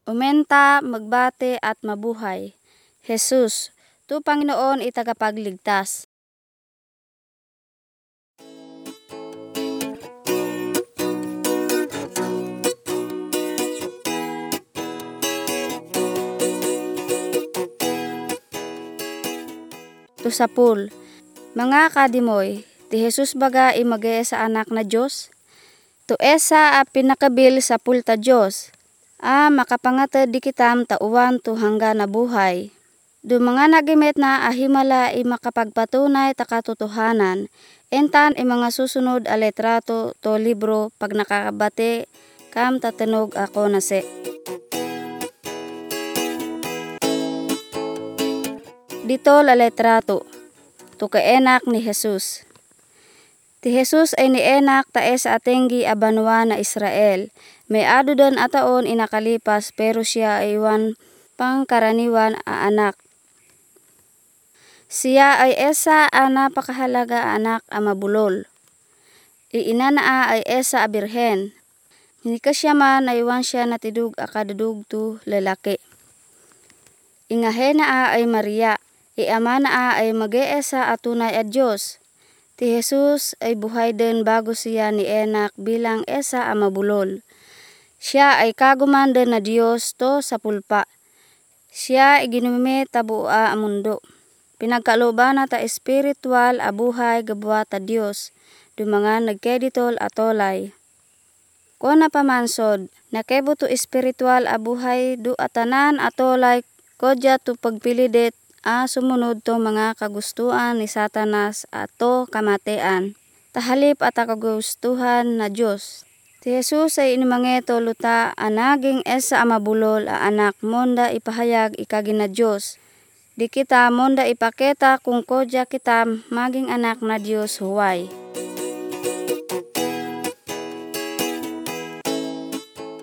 umenta, magbate at mabuhay. Jesus, tu Panginoon itagapagligtas. Tusapul, mga kadimoy, ti Jesus baga imagaya sa anak na Diyos? Tu esa a pinakabil sa pulta Diyos, makapangatad di kitam tauwan tu hangga na buhay. Du mga nagimit na ahimala makapagpatunay ta katotohanan, entan mga susunod a letrato to libro pag nakakabate kam tatanog ako nase. Dito la letrato, tu kaanak ni Jesus. Ti Jesus ay ni enak tae sa atenggi a banwa na Israel. May adu dan ataon inakalipas pero siya ay iwan pangkaraniwan a anak. Siya ay esa a napakahalaga anak a mabulol. Iinanaa ay esa a birhen. Hinika siya man naiwan siya natidug a kadudug tu lalaki. Ingahena ay Maria. Iamana ay mag-eesa at tunay a Diyos. Ti Jesus ay buhay din bago siya ni enak bilang esa a mabulol. Siya ay kaguman din na Diyos to sa pulpa. Siya ay ginumit tabua a mundo. Pinagkalooban na ta espiritual a buhay gabuat a Diyos. Dumangan nagkeditol atolay. Kung napamansod, nakebuto espiritual a buhay du atanan atolay kodya tu pagpilidet sumunod to mga kagustuhan ni Satanas ato kamatean. Tahalip at kagustuhan na Diyos. Ti Jesus ay inimangeto luta anaging esa amabulol a anak monda ipahayag ikagina Diyos. Di kita monda ipaketa kung kodya kita maging anak na Diyos huway.